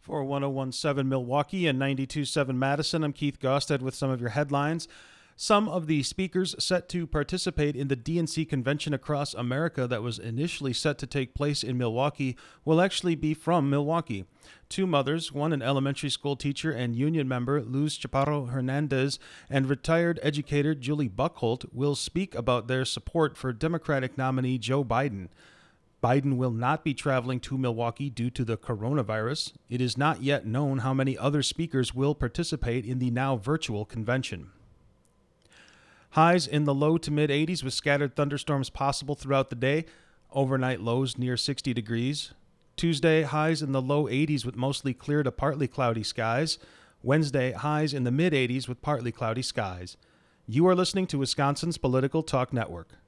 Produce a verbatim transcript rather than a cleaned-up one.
For one oh one point seven Milwaukee and ninety-two point seven Madison, I'm Keith Gosted with some of your headlines. Some of the speakers set to participate in the D N C convention across America that was initially set to take place in Milwaukee will actually be from Milwaukee. Two mothers, one an elementary school teacher and union member, Luz Chaparro Hernandez, and retired educator Julie Buckholt, will speak about their support for Democratic nominee Joe Biden. Biden will not be traveling to Milwaukee due to the coronavirus. It is not yet known how many other speakers will participate in the now virtual convention. Highs in the low to mid eighties with scattered thunderstorms possible throughout the day. Overnight lows near sixty degrees. Tuesday, highs in the low eighties with mostly clear to partly cloudy skies. Wednesday, highs in the mid eighties with partly cloudy skies. You are listening to Wisconsin's Political Talk Network.